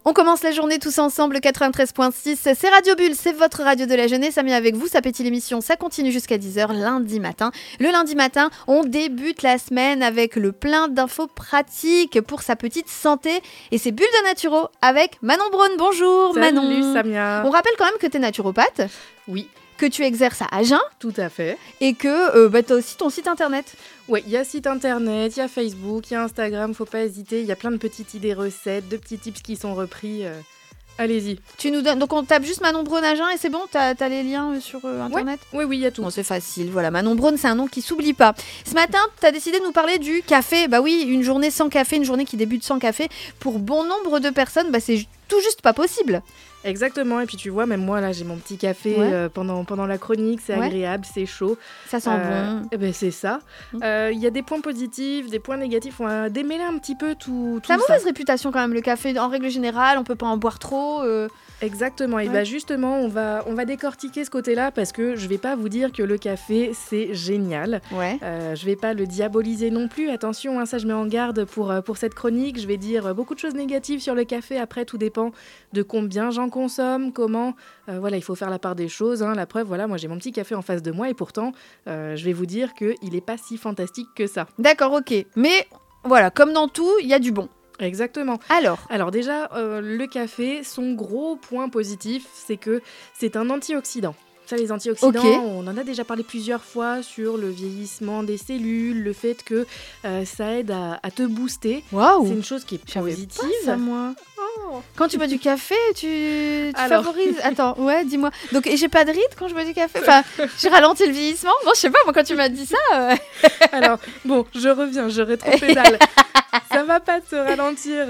On commence la journée tous ensemble, 93.6, c'est Radio Bulle, c'est votre radio de la jeunesse. Amis avec vous, ça pétille l'émission, ça continue jusqu'à 10h lundi matin. Le lundi matin, on débute la semaine avec le plein d'infos pratiques pour sa petite santé. Et c'est Bulle de Naturo avec Manon Braun. Bonjour Manon. Salut Samia. On rappelle quand même que tu es naturopathe. Oui. Que tu exerces à Agen. Tout à fait. Et que tu as aussi ton site internet. Oui, il y a site internet, il y a Facebook, il y a Instagram, faut pas hésiter. Il y a plein de petites idées recettes, de petits tips qui sont repris. Allez-y. Tu nous donnes... Donc on tape juste Manon Braun Agen et c'est bon, t'as les liens sur internet. Oui, il y a tout. Bon, c'est facile, voilà. Manon Braun, c'est un nom qui s'oublie pas. Ce matin, t'as décidé de nous parler du café. Bah oui, une journée sans café, une journée qui débute sans café. Pour bon nombre de personnes, c'est tout juste pas possible. Exactement, et puis tu vois, même moi là j'ai mon petit café pendant la chronique, c'est agréable, c'est chaud. Ça sent bon. Et ben c'est ça. Il y a des points positifs, des points négatifs, on va démêler un petit peu tout ça. Ça a mauvaise réputation quand même le café, en règle générale, on peut pas en boire trop. Exactement, et justement on va décortiquer ce côté-là parce que je vais pas vous dire que le café c'est génial. Je vais pas le diaboliser non plus, attention, ça je mets en garde pour cette chronique, je vais dire beaucoup de choses négatives sur le café, après tout dépend de combien j'en consomme, comment, il faut faire la part des choses, la preuve, moi j'ai mon petit café en face de moi et pourtant je vais vous dire qu'il est pas si fantastique que ça. D'accord, ok, mais voilà, comme dans tout, il y a du bon. Exactement. Alors déjà, le café, son gros point positif, c'est que c'est un antioxydant. Ça, les antioxydants, on en a déjà parlé plusieurs fois sur le vieillissement des cellules, le fait que ça aide à te booster. Waouh. C'est une chose qui est positive. Pas ça, moi. Quand tu bois du café, tu favorises... Attends, dis-moi. Donc, et j'ai pas de rides quand je bois du café. Enfin, j'ai ralenti le vieillissement. Bon, je sais pas, moi, quand tu m'as dit ça... Alors, bon, je reviens, je rétropédale. Ça va pas te ralentir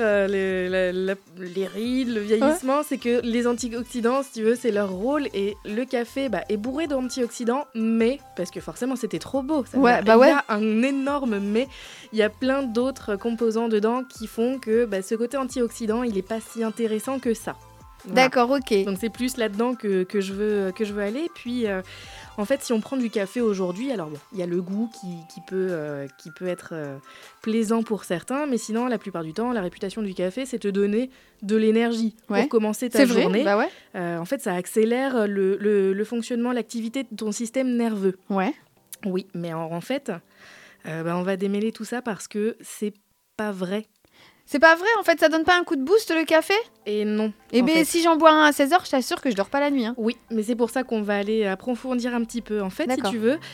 les rides, le vieillissement. C'est que les antioxydants, si tu veux, c'est leur rôle. Et le café est bourré d'antioxydants, mais... Parce que forcément, c'était trop beau. Il y a un énorme mais. Il y a plein d'autres composants dedans qui font que ce côté antioxydant, il est pas si intéressant que ça. Voilà. D'accord, ok. Donc c'est plus là-dedans que je veux aller. Puis en fait, si on prend du café aujourd'hui, alors bon, il y a le goût qui peut être plaisant pour certains, mais sinon la plupart du temps, la réputation du café, c'est te donner de l'énergie pour commencer ta journée. En fait, ça accélère le fonctionnement, l'activité de ton système nerveux. Oui, mais en fait, on va démêler tout ça parce que c'est pas vrai. C'est pas vrai, en fait, ça donne pas un coup de boost le café ? Et non. Et si j'en bois un à 16h, je t'assure que je dors pas la nuit. Oui, mais c'est pour ça qu'on va aller approfondir un petit peu. En fait, si tu veux,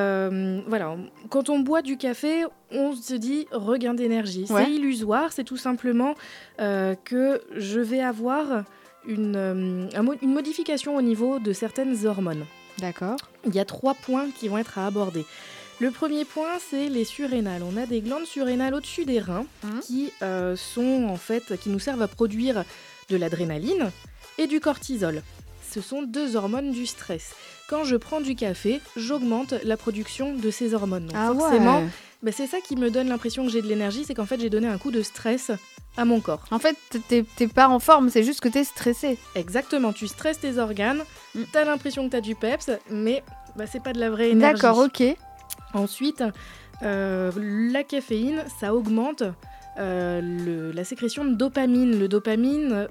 quand on boit du café, on se dit regain d'énergie. C'est illusoire, c'est tout simplement que je vais avoir une modification au niveau de certaines hormones. D'accord. Il y a 3 points qui vont être à aborder. Le premier point, c'est les surrénales. On a des glandes surrénales au-dessus des reins qui qui nous servent à produire de l'adrénaline et du cortisol. Ce sont 2 hormones du stress. Quand je prends du café, j'augmente la production de ces hormones. Donc forcément, c'est ça qui me donne l'impression que j'ai de l'énergie, c'est qu'en fait, j'ai donné un coup de stress à mon corps. En fait, t'es pas en forme, c'est juste que t'es stressé. Exactement, tu stresses tes organes, t'as l'impression que t'as du peps, mais c'est pas de la vraie énergie. D'accord, ok. Ensuite, la caféine, ça augmente la sécrétion de dopamine. Le dopamine,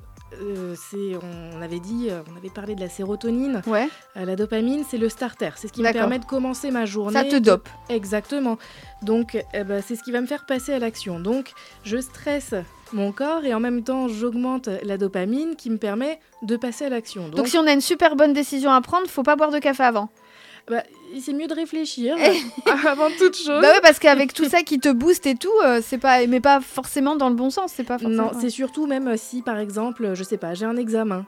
on avait parlé de la sérotonine. La dopamine, c'est le starter. C'est ce qui me permet de commencer ma journée. Ça te dope. Exactement. Donc, c'est ce qui va me faire passer à l'action. Donc, je stresse mon corps et en même temps, j'augmente la dopamine qui me permet de passer à l'action. Donc si on a une super bonne décision à prendre, faut pas boire de café avant. C'est mieux de réfléchir avant toute chose. Parce qu'avec tout ça qui te booste et tout, c'est pas, mais pas forcément dans le bon sens, c'est pas forcément. Non, c'est surtout même si par exemple, je sais pas, j'ai un examen,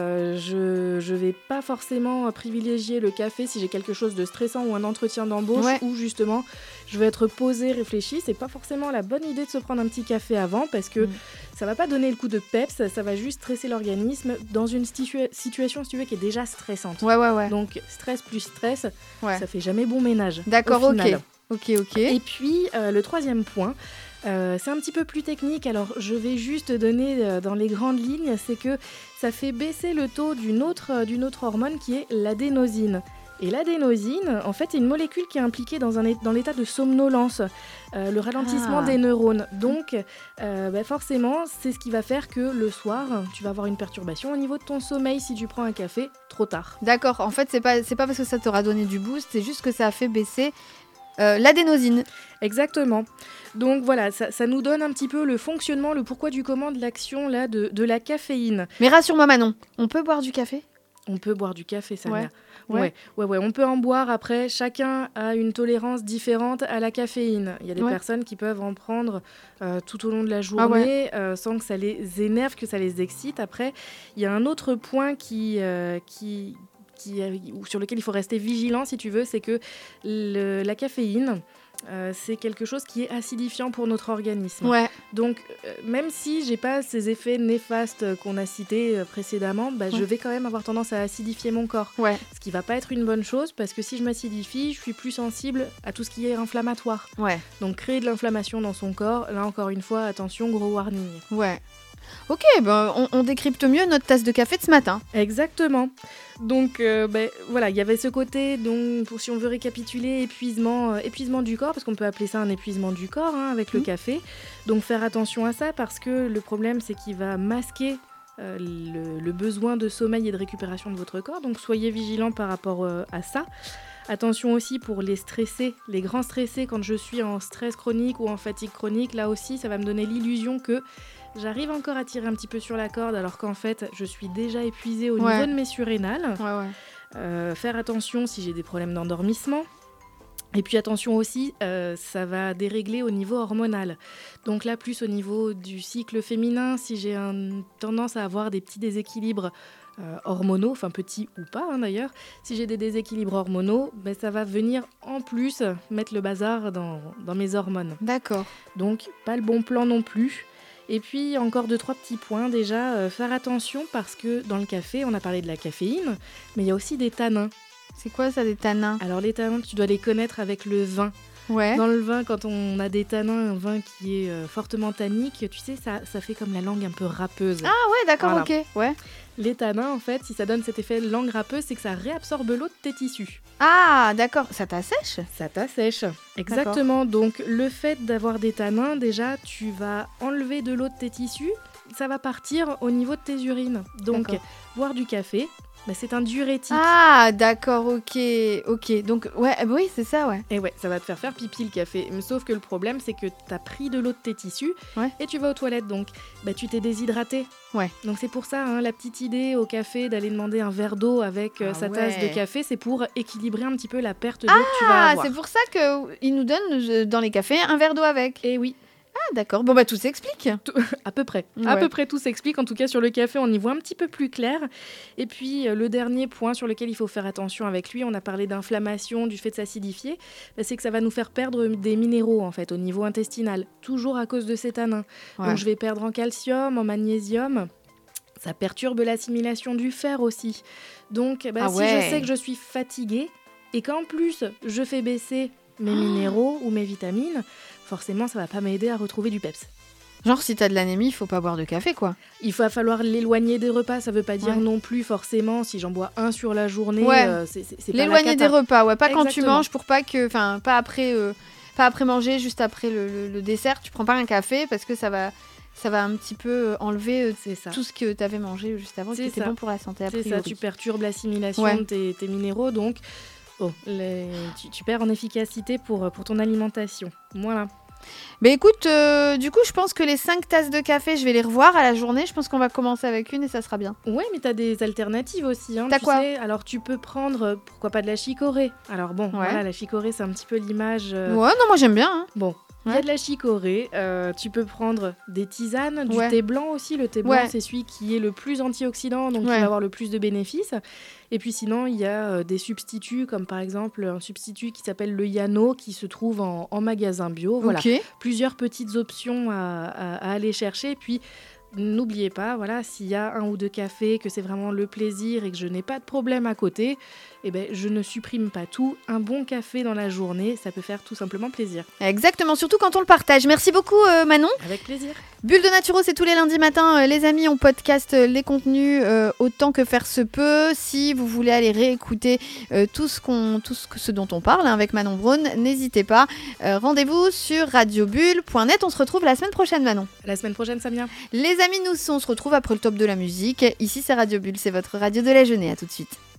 je vais pas forcément privilégier le café si j'ai quelque chose de stressant ou un entretien d'embauche où justement je vais être posée, réfléchie. C'est pas forcément la bonne idée de se prendre un petit café avant parce que ça va pas donner le coup de peps, ça va juste stresser l'organisme dans une situation, si tu veux, qui est déjà stressante. Donc stress plus stress, ça fait jamais bon ménage. D'accord, ok. Et puis le 3e point, c'est un petit peu plus technique, alors je vais juste donner dans les grandes lignes, c'est que ça fait baisser le taux d'une autre hormone qui est l'adénosine. Et l'adénosine, en fait, c'est une molécule qui est impliquée dans l'état de somnolence, le ralentissement des neurones. Donc, forcément, c'est ce qui va faire que le soir, tu vas avoir une perturbation au niveau de ton sommeil si tu prends un café trop tard. D'accord, en fait, c'est pas parce que ça t'aura donné du boost, c'est juste que ça a fait baisser l'adénosine. Exactement. Donc voilà, ça nous donne un petit peu le fonctionnement, le pourquoi du comment de l'action là, de la caféine. Mais rassure-moi Manon, on peut boire du café ? On peut boire du café, Samia. Ouais. Ouais, on peut en boire. Après, chacun a une tolérance différente à la caféine. Il y a des personnes qui peuvent en prendre tout au long de la journée sans que ça les énerve, que ça les excite. Après, il y a un autre point sur lequel il faut rester vigilant, si tu veux, c'est que la caféine, c'est quelque chose qui est acidifiant pour notre organisme. Ouais. Donc, même si j'ai pas ces effets néfastes qu'on a cités précédemment, je vais quand même avoir tendance à acidifier mon corps. Ouais. Ce qui va pas être une bonne chose, parce que si je m'acidifie, je suis plus sensible à tout ce qui est inflammatoire. Ouais. Donc, créer de l'inflammation dans son corps, là encore une fois, attention, gros warning. Ouais. Ok, on décrypte mieux notre tasse de café de ce matin. Exactement. Donc voilà, il y avait ce côté, donc, si on veut récapituler, épuisement du corps, parce qu'on peut appeler ça un épuisement du corps avec le café. Donc faire attention à ça, parce que le problème c'est qu'il va masquer le besoin de sommeil et de récupération de votre corps. Donc soyez vigilants par rapport à ça. Attention aussi pour les stressés, les grands stressés, quand je suis en stress chronique ou en fatigue chronique, là aussi ça va me donner l'illusion que j'arrive encore à tirer un petit peu sur la corde alors qu'en fait je suis déjà épuisée au niveau de mes surrénales. Faire attention si j'ai des problèmes d'endormissement. Et puis attention aussi, ça va dérégler au niveau hormonal. Donc là, plus au niveau du cycle féminin, si j'ai tendance à avoir des petits déséquilibres hormonaux, enfin petits ou pas d'ailleurs, si j'ai des déséquilibres hormonaux, ça va venir en plus mettre le bazar dans mes hormones. D'accord. Donc pas le bon plan non plus. Et puis encore 2-3 petits points déjà, faire attention parce que dans le café, on a parlé de la caféine, mais il y a aussi des tanins. C'est quoi ça, des tanins ? Alors les tanins, tu dois les connaître avec le vin. Ouais. Dans le vin, quand on a des tanins, un vin qui est fortement tannique, tu sais, ça fait comme la langue un peu râpeuse. Ah ouais, d'accord, voilà. ok. Ouais. Les tanins, en fait, si ça donne cet effet langue râpeuse, c'est que ça réabsorbe l'eau de tes tissus. Ah, d'accord. Ça t'assèche ? Ça t'assèche. Exactement. D'accord. Donc, le fait d'avoir des tanins, déjà, tu vas enlever de l'eau de tes tissus, ça va partir au niveau de tes urines. Donc, boire du café, c'est un diurétique. Ah, d'accord, ok. Donc, oui, c'est ça, ouais. Et ouais, ça va te faire pipi le café. Sauf que le problème, c'est que t'as pris de l'eau de tes tissus et tu vas aux toilettes. Donc, tu t'es déshydraté. Ouais. Donc, c'est pour ça, la petite idée au café d'aller demander un verre d'eau avec sa tasse de café, c'est pour équilibrer un petit peu la perte d'eau que tu vas avoir. Ah, c'est pour ça qu'ils nous donnent dans les cafés un verre d'eau avec. Et oui. Ah d'accord, tout s'explique. À peu près. À peu près tout s'explique. En tout cas, sur le café, on y voit un petit peu plus clair. Et puis, le dernier point sur lequel il faut faire attention avec lui, on a parlé d'inflammation, du fait de s'acidifier, c'est que ça va nous faire perdre des minéraux, en fait, au niveau intestinal, toujours à cause de ces tanins. Ouais. Donc, je vais perdre en calcium, en magnésium. Ça perturbe l'assimilation du fer aussi. Donc, si je sais que je suis fatiguée et qu'en plus, je fais baisser mes minéraux ou mes vitamines, forcément, ça va pas m'aider à retrouver du peps. Genre, si t'as de l'anémie, il faut pas boire de café, quoi. Il va falloir l'éloigner des repas. Ça veut pas dire non plus, forcément, si j'en bois un sur la journée, c'est pas l'éloigner des repas, pas Exactement. Quand tu manges, pour pas que... Enfin, pas après manger, juste après le dessert. Tu prends pas un café parce que ça va un petit peu enlever tout ce que t'avais mangé juste avant, qui était bon pour la santé, a priori. C'est ça, tu perturbes l'assimilation de tes minéraux, donc... tu perds en efficacité pour ton alimentation. Voilà. Écoute, du coup, je pense que les 5 tasses de café, je vais les revoir à la journée. Je pense qu'on va commencer avec une et ça sera bien. Ouais, mais t'as des alternatives aussi. T'as quoi ? Alors, tu peux prendre, pourquoi pas de la chicorée. Alors bon, voilà, la chicorée, c'est un petit peu l'image... Ouais, non, moi j'aime bien. Bon. Il y a de la chicorée, tu peux prendre des tisanes, du thé blanc aussi. Le thé blanc, c'est celui qui est le plus antioxydant, donc qui va avoir le plus de bénéfices. Et puis sinon, il y a des substituts, comme par exemple un substitut qui s'appelle le Yano, qui se trouve en magasin bio. Voilà, plusieurs petites options à aller chercher. Et puis, n'oubliez pas, voilà, s'il y a 1 ou 2 cafés, que c'est vraiment le plaisir et que je n'ai pas de problème à côté, je ne supprime pas tout. Un bon café dans la journée, ça peut faire tout simplement plaisir. Exactement, surtout quand on le partage. Merci beaucoup Manon. Avec plaisir. Bulle de Naturo, c'est tous les lundis matins. Les amis, on podcast les contenus autant que faire se peut. Si vous voulez aller réécouter tout ce dont on parle avec Manon Braun, n'hésitez pas. Rendez-vous sur radiobulle.net. On se retrouve la semaine prochaine, Manon. La semaine prochaine, Samia. Les amis, on se retrouve après le top de la musique. Ici, c'est Radio Bulle, c'est votre radio de la jeunesse. À tout de suite.